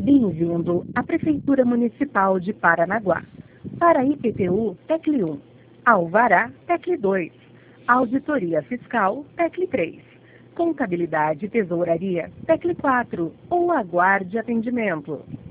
Bem-vindo à Prefeitura Municipal de Paranaguá. Para IPTU, TECLE 1. Alvará, TECLE 2. Auditoria Fiscal, TECLE 3. Contabilidade e Tesouraria, TECLE 4. Ou aguarde atendimento.